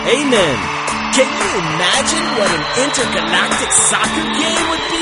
Amen. Can you imagine what an intergalactic soccer game would be?